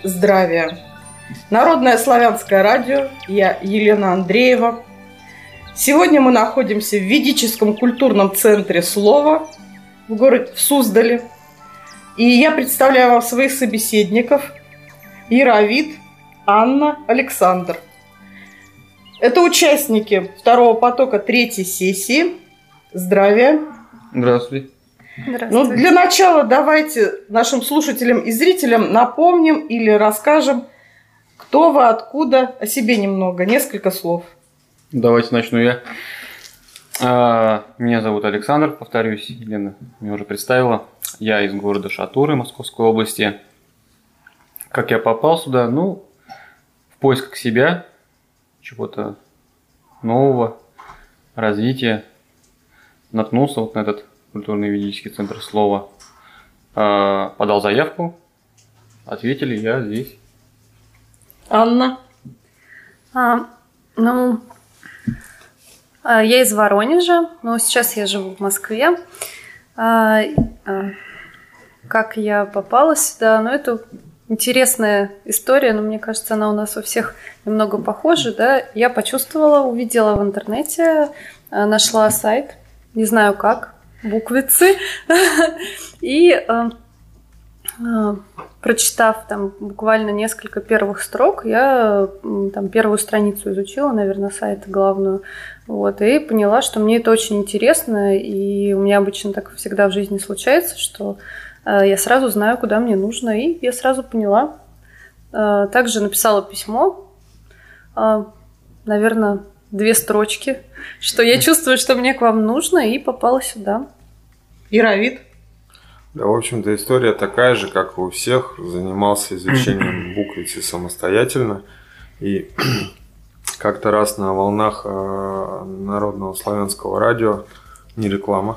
здравия. Народное славянское радио, я Елена Андреева. Сегодня мы находимся в ведическом культурном центре «Слово» в Суздале. И я представляю вам своих собеседников: Иравит, Анна, Александр. Это участники второго потока третьей сессии. Здравия. Здравствуйте. Ну, для начала давайте нашим слушателям и зрителям напомним или расскажем, кто вы, откуда, о себе немного, несколько слов. Давайте начну я. Меня зовут Александр, повторюсь, Елена меня уже представила. Я из города Шатуры, Московской области. Как я попал сюда? В поисках себя, чего-то нового, развития. Наткнулся на этот культурный ведический центр «Слово». Подал заявку, ответили, я здесь. Анна? Я из Воронежа, но сейчас я живу в Москве. Как я попала сюда? Это интересная история, но мне кажется, она у нас у всех немного похожа. Да? Я почувствовала, увидела в интернете, нашла сайт, не знаю как, буквицы, и прочитав там буквально несколько первых строк, я там первую страницу изучила, наверное, сайта главную, и поняла, что мне это очень интересно, и у меня обычно так всегда в жизни случается, что я сразу знаю, куда мне нужно, и я сразу поняла. Также написала письмо, наверное, 2 строчки, что я чувствую, что мне к вам нужно, и попала сюда. Иравит? Да, в общем-то, история такая же, как и у всех. Занимался изучением буквицы самостоятельно. И как-то раз на волнах Народного славянского радио, не реклама,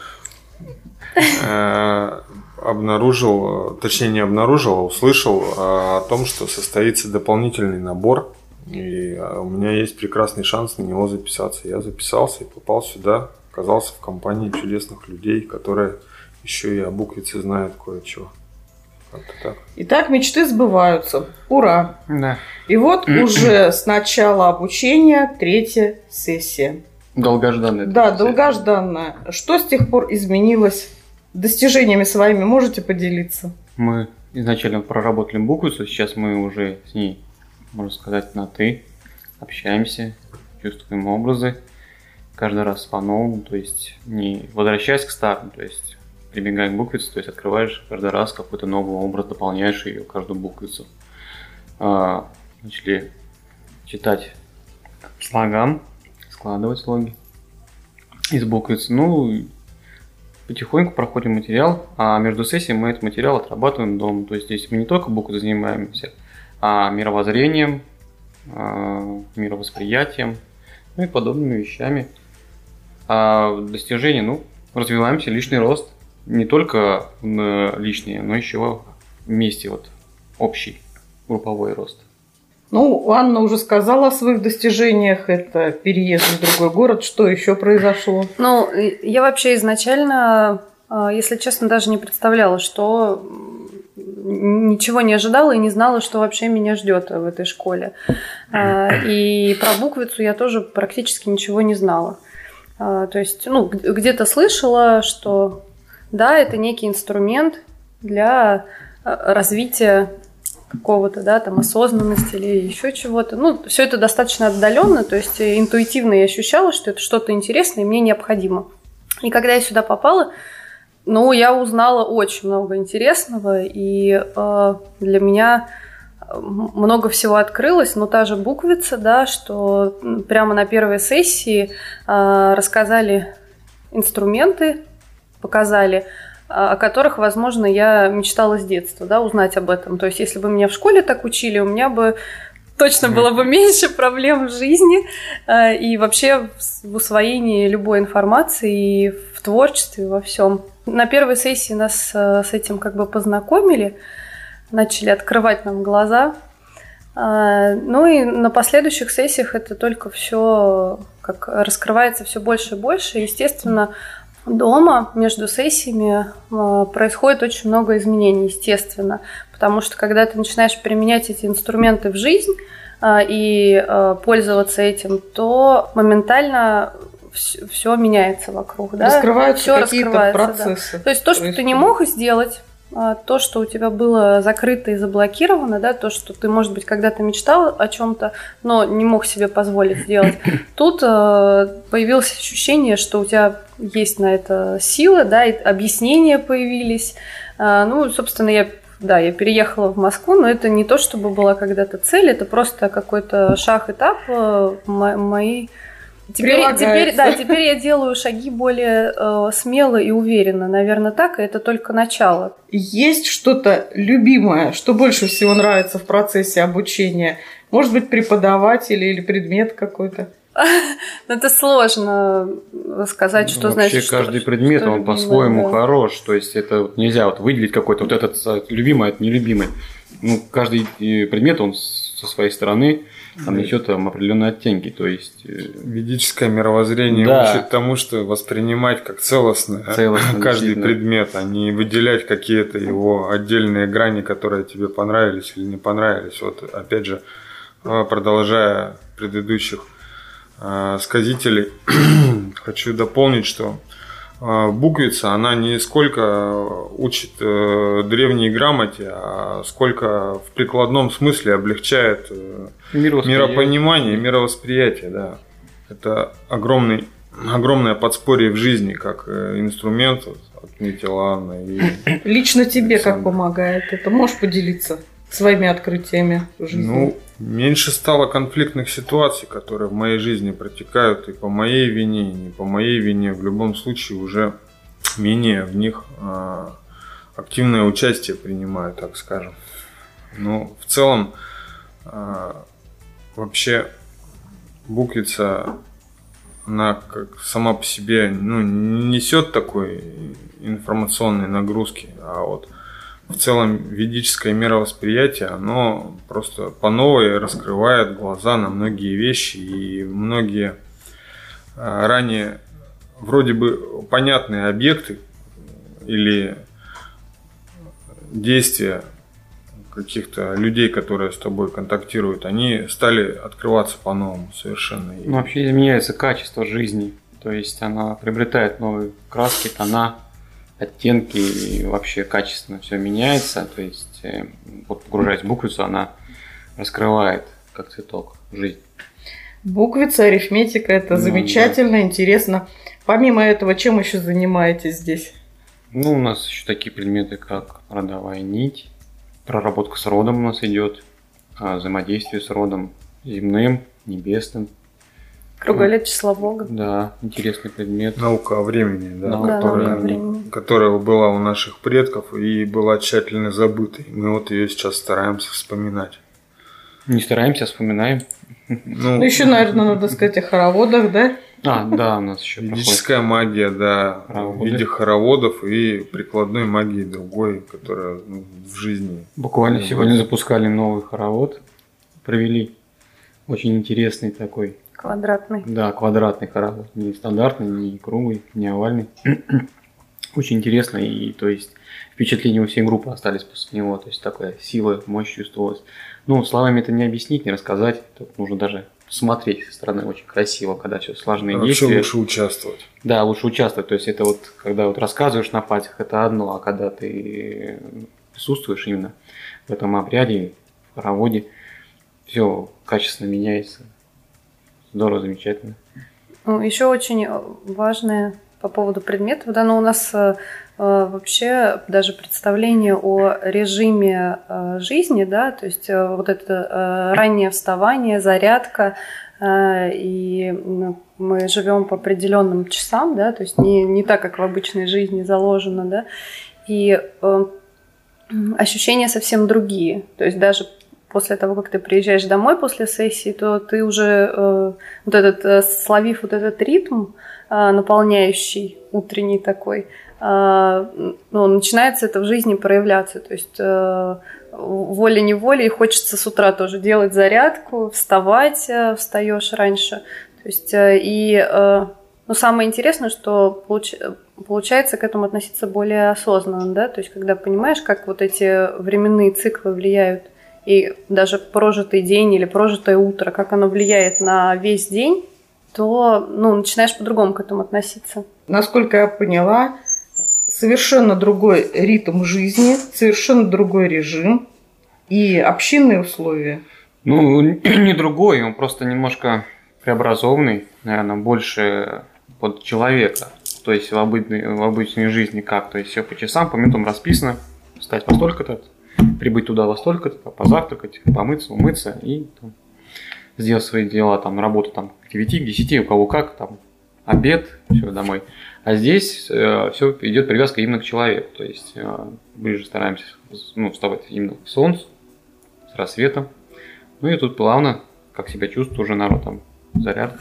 услышал о том, что состоится дополнительный набор. И у меня есть прекрасный шанс на него записаться. Я записался и попал сюда. Оказался в компании чудесных людей, которые еще и о буквице знают кое-чего. Как-то так. Итак, мечты сбываются. Ура! Да. И вот уже с начала обучения 3-я сессия. Долгожданная. Да, долгожданная. Что с тех пор изменилось? Достижениями своими можете поделиться? Мы изначально проработали буквицу, сейчас мы уже с ней, можно сказать, на «ты», общаемся, чувствуем образы. Каждый раз по-новому, то есть не возвращаясь к старому, то есть прибегая к буквице, то есть открываешь каждый раз какой-то новый образ, дополняешь ее, каждую буквицу. Начали читать слогам, складывать слоги из буквицы. Потихоньку проходим материал, а между сессиями мы этот материал отрабатываем дома. То есть здесь мы не только буквой занимаемся, а мировоззрением, мировосприятием, и подобными вещами. А достижения, развиваемся, личный рост. Не только личный, но еще вместе общий групповой рост. Анна уже сказала о своих достижениях. Это переезд в другой город. Что еще произошло? Я вообще изначально, если честно, даже не представляла, что ничего не ожидала и не знала, что вообще меня ждет в этой школе. И про буквицу я тоже практически ничего не знала. То есть, где-то слышала, что да, это некий инструмент для развития какого-то, осознанности или еще чего-то. Все это достаточно отдаленно, то есть интуитивно я ощущала, что это что-то интересное и мне необходимо. И когда я сюда попала, я узнала очень много интересного, и для меня много всего открылось, но та же буквица, что прямо на первой сессии рассказали инструменты, показали, о которых, возможно, я мечтала с детства, узнать об этом. То есть, если бы меня в школе так учили, у меня бы точно было бы меньше проблем в жизни и вообще в усвоении любой информации, и в творчестве, во всем. На первой сессии нас с этим познакомили, начали открывать нам глаза. И на последующих сессиях это только все раскрывается все больше и больше. Естественно, дома между сессиями происходит очень много изменений, естественно, потому что когда ты начинаешь применять эти инструменты в жизнь и пользоваться этим, то моментально все меняется вокруг. Да? Раскрываются какие-то процессы. Да. То есть то, что ты не мог сделать, то, что у тебя было закрыто и заблокировано, да, то, что ты, может быть, когда-то мечтал о чем-то, но не мог себе позволить сделать, тут появилось ощущение, что у тебя есть на это силы, да, и объяснения появились. Ну, собственно, я переехала в Москву, но это не то, чтобы была когда-то цель, это просто какой-то шаг-этап моей... Теперь я делаю шаги более смело и уверенно, наверное, так, и это только начало. Есть что-то любимое, что больше всего нравится в процессе обучения? Может быть, преподаватель или предмет какой-то? Это сложно сказать, что значит. Вообще каждый предмет, он по-своему хорош. То есть это нельзя выделить какой-то вот этот любимый, это нелюбимый. Ну, каждый предмет, он со своей стороны там несет определенные оттенки. То есть ведическое мировоззрение учит тому, что воспринимать как целостное каждый предмет, а не выделять какие-то его отдельные грани, которые тебе понравились или не понравились. Вот опять же, продолжая предыдущих сказителей, хочу дополнить, что буквица, она не сколько учит древней грамоте, а сколько в прикладном смысле облегчает миропонимание, мировосприятие. Да. Это огромное подспорье в жизни, как инструмент, отметила Анна. И лично тебе как помогает это? Можешь поделиться своими открытиями в жизни? Ну, меньше стало конфликтных ситуаций, которые в моей жизни протекают и по моей вине, и не по моей вине. В любом случае уже менее в них активное участие принимаю, так скажем. Но в целом вообще буквица, она как сама по себе не несет такой информационной нагрузки, а вот в целом ведическое мировосприятие, оно просто по новой раскрывает глаза на многие вещи, и многие ранее вроде бы понятные объекты или действия каких-то людей, которые с тобой контактируют, они стали открываться по-новому совершенно. Ну, вообще изменяется качество жизни, то есть она приобретает новые краски, тона, оттенки, и вообще качественно все меняется. То есть, вот погружаясь в буквицу, она раскрывает, как цветок, жизнь. Буквица, арифметика, это замечательно, интересно. Помимо этого, чем еще занимаетесь здесь? Ну, у нас еще такие предметы, как родовая нить, проработка с родом у нас идет, взаимодействие с родом земным, небесным. Круголет числа Бога. Да, интересный предмет. Наука о времени, которая была у наших предков и была тщательно забытой. Мы вот ее сейчас стараемся вспоминать. Не стараемся, а вспоминаем. Ну, еще, наверное, надо сказать о хороводах, да? Да, у нас еще ведическая магия, да, в виде хороводов и прикладной магии другой, которая в жизни. Буквально сегодня запускали новый хоровод, провели очень интересный такой. Квадратный. Да, квадратный хоровод, не стандартный, не круглый, не овальный. Очень интересно, и то есть впечатления у всей группы остались после него, то есть такая сила, мощь чувствовалась. Ну, словами это не объяснить, не рассказать, тут нужно даже смотреть со стороны, очень красиво, когда все сложные действия. Вообще лучше участвовать. Да, лучше участвовать, то есть это вот, когда вот рассказываешь на пальцах, это одно, а когда ты присутствуешь именно в этом обряде, в хороводе, все качественно меняется. Здорово, замечательно. Еще очень важное по поводу предметов, да, но у нас вообще даже представление о режиме жизни, да, то есть вот это раннее вставание, зарядка, и мы живем по определенным часам, да, то есть не так, как в обычной жизни заложено, да, и ощущения совсем другие, то есть даже после того, как ты приезжаешь домой после сессии, то ты уже словив вот этот ритм, наполняющий утренний такой, начинается это в жизни проявляться. То есть волей-неволей хочется с утра тоже делать зарядку, вставать, встаешь раньше. То есть, самое интересное, что получается к этому относиться более осознанно, да? То есть, когда понимаешь, как вот эти временные циклы влияют, и даже прожитый день или прожитое утро, как оно влияет на весь день, то начинаешь по-другому к этому относиться. Насколько я поняла, совершенно другой ритм жизни, совершенно другой режим и общинные условия. Не другой, он просто немножко преобразованный, наверное, больше под человека. То есть в обычной жизни как? То есть все по часам, по минутам расписано. Встать во столько-то, прибыть туда во столько-то, позавтракать, помыться, умыться и там, сделать свои дела, там, работу там, к 9, к 10, у кого как, там, обед, все, домой. А здесь все идет привязка именно к человеку. То есть ближе стараемся вставать именно к солнцу, с рассветом. И тут плавно, как себя чувствует уже народ, там, зарядка.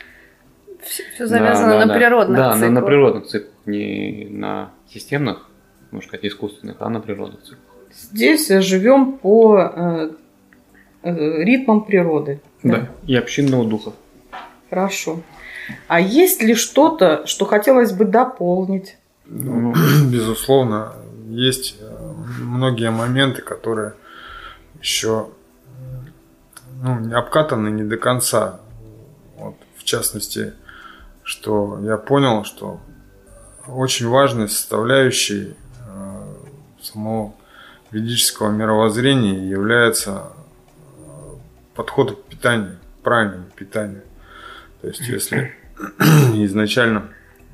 Все завязано на природных циклах. Да, на природных циклах, не на системных, можно сказать, искусственных, а на природных циклах. Здесь живем по ритмам природы. Да, и общинного духа. Хорошо. А есть ли что-то, что хотелось бы дополнить? Безусловно, есть многие моменты, которые еще обкатаны не до конца. Вот, в частности, что я понял, что очень важной составляющей самого ведического мировоззрения является подход к питанию, правильному питанию. То есть, если изначально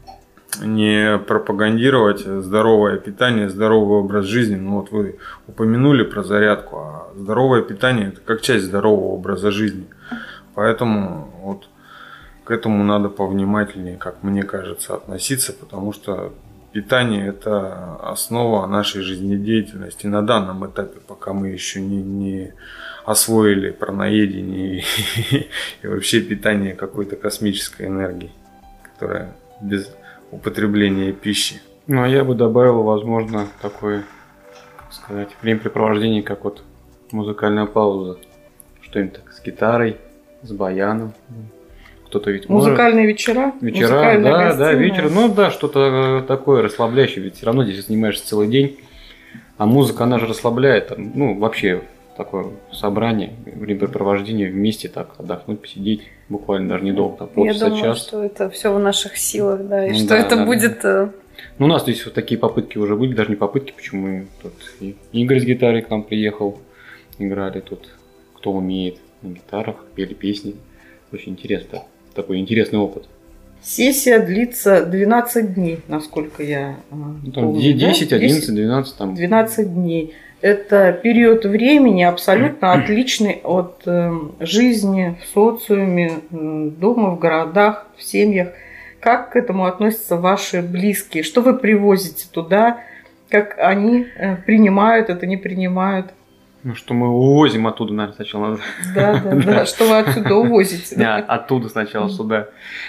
не пропагандировать здоровое питание, здоровый образ жизни, вот вы упомянули про зарядку, а здоровое питание – это как часть здорового образа жизни. Поэтому вот к этому надо повнимательнее, как мне кажется, относиться, потому что питание – это основа нашей жизнедеятельности на данном этапе, пока мы еще не освоили праноедение и вообще питание какой-то космической энергии, которая без употребления пищи. А я бы добавил, возможно, такое, как сказать, времяпрепровождение, как вот музыкальная пауза. Что-нибудь так с гитарой, с баяном. Кто-то ведь музыкальные вечера? Вечера, да, вечер. Что-то такое расслабляющее. Ведь все равно здесь занимаешься целый день. А музыка, она же расслабляет. Вообще такое собрание, времяпрепровождение вместе, так отдохнуть, посидеть. Буквально даже недолго, там, полчаса, час. Я думаю, что это все в наших силах, да, и что это будет... У нас здесь вот такие попытки уже были, даже не попытки, почему тут и Игорь с гитарой к нам приехал, играли тут, кто умеет на гитарах, пели песни. Очень интересно, такой интересный опыт. Сессия длится 12 дней, насколько я помню. 10, 11, 12 там. 12 дней. Это период времени абсолютно отличный от жизни в социуме, дома, в городах, в семьях. Как к этому относятся ваши близкие? Что вы привозите туда? Как они принимают это, не принимают? Что мы увозим оттуда, наверное, сначала. Да. Что вы отсюда увозите? Оттуда сначала сюда.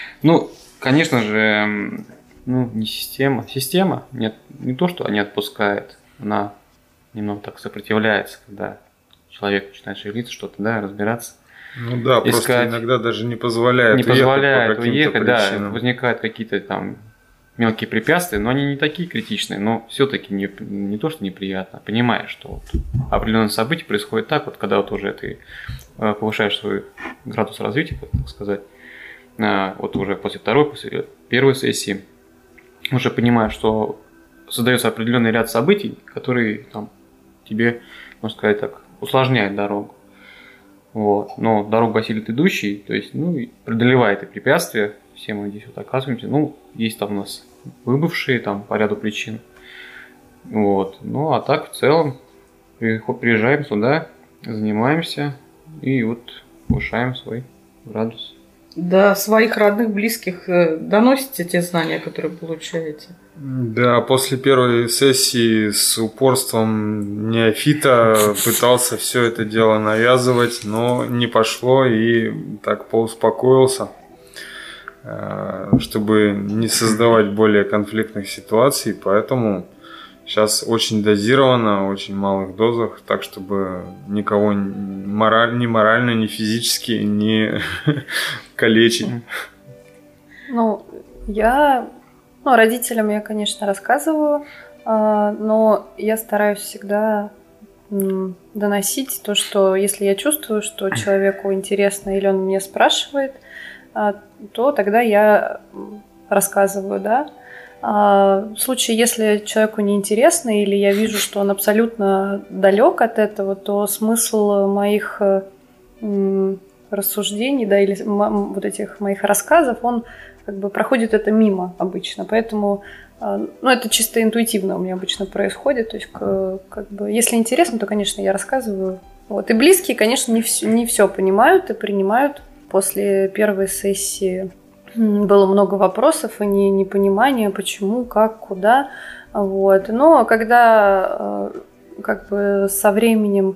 Конечно же, не система. Система не то, что они отпускают, она немного так сопротивляется, когда человек начинает шевелиться, что-то, разбираться. Просто иногда даже не позволяет уехать, да, возникают какие-то там мелкие препятствия, но они не такие критичные, но все-таки не то, что неприятно, понимаешь, что определенные события происходят так, когда уже ты повышаешь свой градус развития, так сказать, уже после первой сессии, уже понимаешь, что создается определенный ряд событий, которые тебе, можно сказать так, усложняют дорогу. Но дорогу осилит идущий, то есть, преодолевает и препятствия, все мы здесь оказываемся. Есть там у нас выбывшие по ряду причин. А так в целом приезжаем сюда, занимаемся и повышаем свой градус. До своих родных, близких доносите те знания, которые получаете? Да, после первой сессии с упорством неофита пытался все это дело навязывать, но не пошло, и так поуспокоился, чтобы не создавать более конфликтных ситуаций, поэтому сейчас очень дозировано, в очень малых дозах, так чтобы никого ни морально, ни физически не калечить. Я Ну, родителям я, конечно, рассказываю, но я стараюсь всегда доносить то, что если я чувствую, что человеку интересно или он меня спрашивает, то тогда я рассказываю, да. В случае, если человеку неинтересно или я вижу, что он абсолютно далек от этого, то смысл моих рассуждений, да, или вот этих моих рассказов, он как бы проходит это мимо обычно. Поэтому, ну, это чисто интуитивно у меня обычно происходит. То есть, как бы, если интересно, то, конечно, я рассказываю. Вот. И близкие, конечно, не все понимают и принимают. После первой сессии было много вопросов и непонимания, почему, как, куда. Вот. Но когда как бы со временем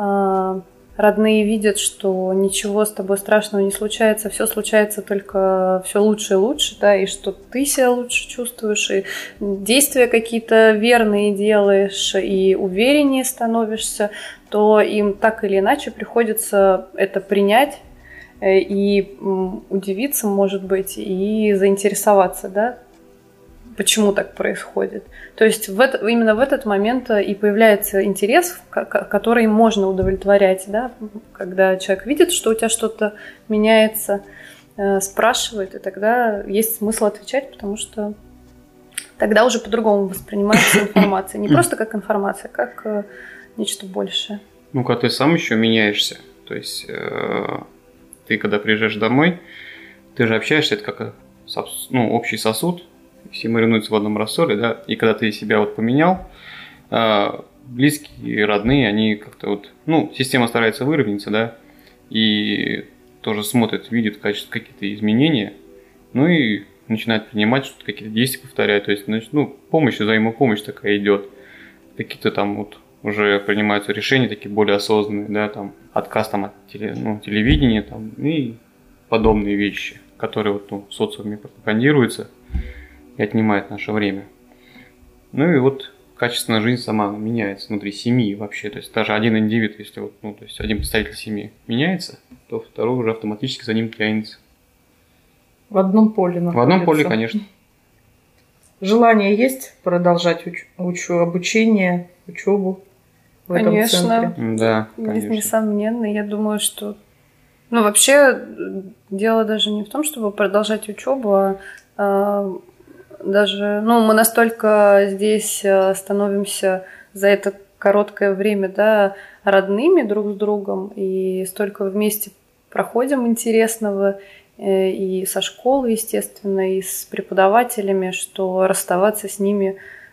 родные видят, что ничего с тобой страшного не случается, все случается только все лучше и лучше, да, и что ты себя лучше чувствуешь, и действия какие-то верные делаешь, и увереннее становишься, то им так или иначе приходится это принять и удивиться, может быть, и заинтересоваться, да, почему так происходит. То есть именно в этот момент и появляется интерес, который можно удовлетворять, да? Когда человек видит, что у тебя что-то меняется, спрашивает, и тогда есть смысл отвечать, потому что тогда уже по-другому воспринимается информация. Не просто как информация, а как нечто большее. Ну, когда ты сам еще меняешься, то есть ты, когда приезжаешь домой, ты же общаешься, это как общий сосуд, все маринуются в одном рассоле, да, и когда ты себя вот поменял, близкие, родные, они как-то вот, ну, система старается выровняться, да, и тоже смотрят, видят какие-то изменения, ну и начинают принимать, что-то какие-то действия повторяют, то есть, ну, помощь, взаимопомощь такая идет, какие-то там вот уже принимаются решения такие более осознанные, да, там, отказ там от телевидения, там, и подобные вещи, которые вот, ну, в социуме пропагандируются и отнимает наше время. Ну и вот качественная жизнь сама меняется внутри семьи вообще. То есть даже один индивид, если вот, ну, то есть один представитель семьи меняется, то второй уже автоматически за ним тянется. В одном поле находится. В одном поле, конечно. Желание есть продолжать обучение, учебу в этом центре? Да, конечно. Несомненно. Я думаю, что... Ну, вообще, дело даже не в том, чтобы продолжать учебу, а даже, ну, мы настолько здесь становимся за это короткое время, да, родными друг с другом, и столько вместе проходим интересного, и со школы, естественно, и с преподавателями, что расставаться с ними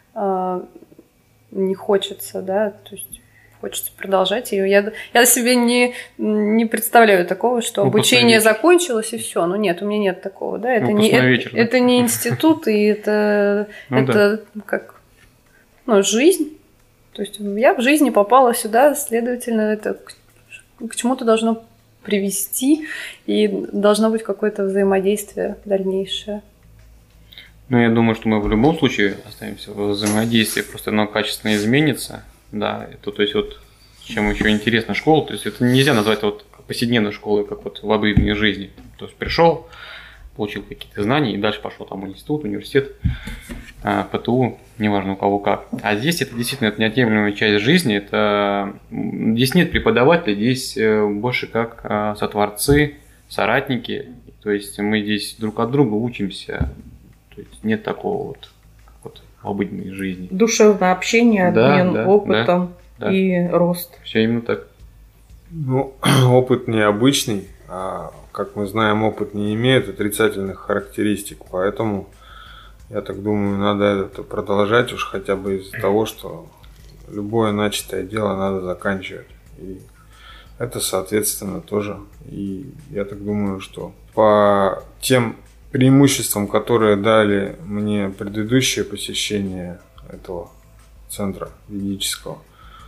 не хочется, да, то есть хочется продолжать ее. Я себе не представляю такого, что обучение закончилось и все. Ну нет, у меня нет такого, да. Это это не институт, и это как жизнь. То есть я в жизни попала сюда, следовательно, это к чему-то должно привести, и должно быть какое-то взаимодействие дальнейшее. Ну, я думаю, что мы в любом случае останемся в взаимодействии, просто оно качественно изменится. Да, это, то есть вот чем еще интересна школа, то есть это нельзя назвать вот повседневной школой, как вот в обыденной жизни. То есть пришел, получил какие-то знания и дальше пошел там институт, университет, ПТУ, неважно у кого как. А здесь это действительно это неотъемлемая часть жизни. Здесь нет преподавателей, здесь больше как сотворцы, соратники. То есть мы здесь друг от друга учимся. То есть нет такого вот, как вот в обыденной жизни. Душевное общение, обмен опытом и рост. Все именно так. Ну, опыт необычный, а, как мы знаем, опыт не имеет отрицательных характеристик, поэтому, я так думаю, надо это продолжать уж хотя бы из-за того, что любое начатое дело надо заканчивать. И это, соответственно, тоже. И я так думаю, что по тем преимуществам, которые дали мне предыдущее посещение этого центра ведического,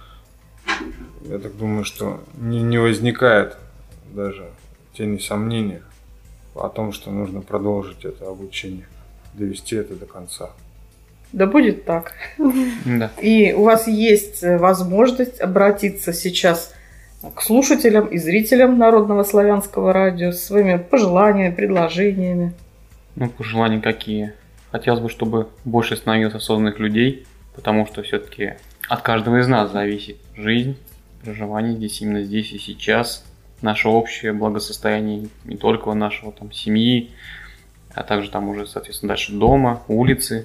я так думаю, что не возникает даже тени сомнения о том, что нужно продолжить это обучение, довести это до конца. Да будет так. Да. И у вас есть возможность обратиться сейчас к слушателям и зрителям Народного славянского радио с своими пожеланиями, предложениями. Ну, пожелания какие? хотелось бы, чтобы больше становилось осознанных людей, потому что все-таки от каждого из нас зависит жизнь, проживание здесь, именно здесь и сейчас, наше общее благосостояние не только нашего там семьи, а также там уже, соответственно, дальше дома, улицы,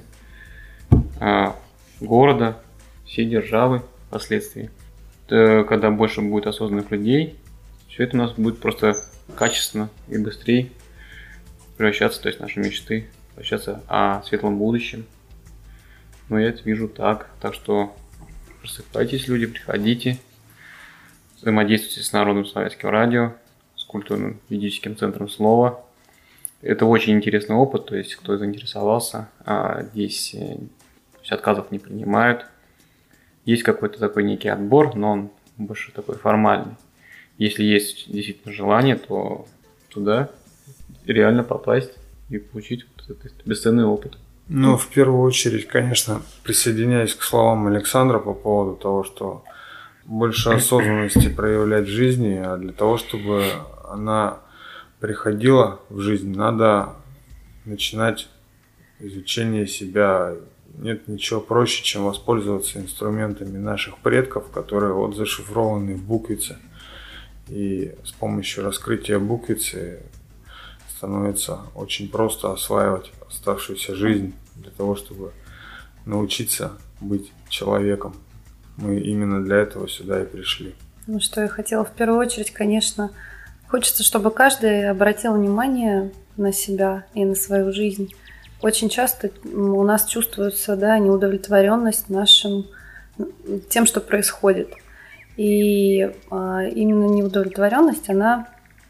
города, всей державы впоследствии. Когда больше будет осознанных людей, все это у нас будет просто качественно и быстрее превращаться, то есть наши мечты, превращаться о светлом будущем. Но я это вижу так. Так что просыпайтесь, люди, приходите, взаимодействуйте с Народным славянским радио, с культурным ведическим центром слова. Это очень интересный опыт, то есть кто заинтересовался, здесь отказов не принимают. Есть какой-то такой некий отбор, но он больше такой формальный. Если есть действительно желание, то туда реально попасть и получить вот этот бесценный опыт. Ну, в первую очередь, конечно, присоединяюсь к словам Александра по поводу того, что больше осознанности проявлять в жизни, а для того, чтобы она приходила в жизнь, надо начинать изучение себя. Нет ничего проще, чем воспользоваться инструментами наших предков, которые вот зашифрованы в буквице. И с помощью раскрытия буквицы становится очень просто осваивать оставшуюся жизнь для того, чтобы научиться быть человеком. Мы именно для этого сюда и пришли. Ну, что я хотела в первую очередь, конечно, хочется, чтобы каждый обратил внимание на себя и на свою жизнь. Очень часто у нас чувствуется, да, неудовлетворенность нашим тем, что происходит. И именно неудовлетворенность, она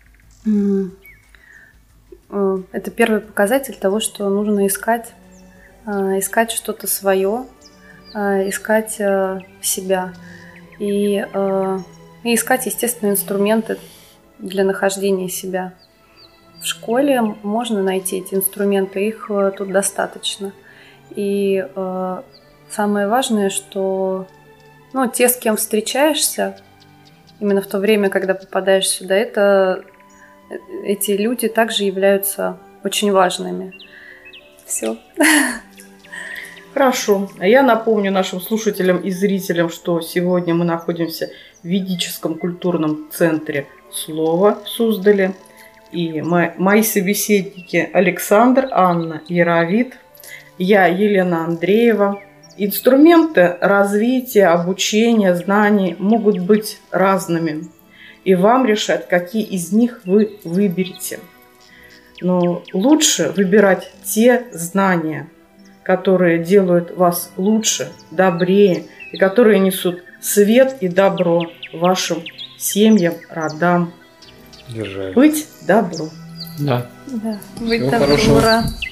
это первый показатель того, что нужно искать что-то свое, искать себя и искать, естественно, инструменты для нахождения себя. В школе можно найти эти инструменты, их тут достаточно. И самое важное, что те, с кем встречаешься, именно в то время, когда попадаешь сюда, эти люди также являются очень важными. Все. Хорошо. А я напомню нашим слушателям и зрителям, что сегодня мы находимся в ведическом культурном центре слова в Суздале. И мои собеседники Александр, Анна Яровит, я Елена Андреева. Инструменты развития, обучения, знаний могут быть разными. И вам решать, какие из них вы выберете. Но лучше выбирать те знания, которые делают вас лучше, добрее, и которые несут свет и добро вашим семьям, родам. Держать. Быть добру. Да. Быть Всего добру. хорошего. Ура.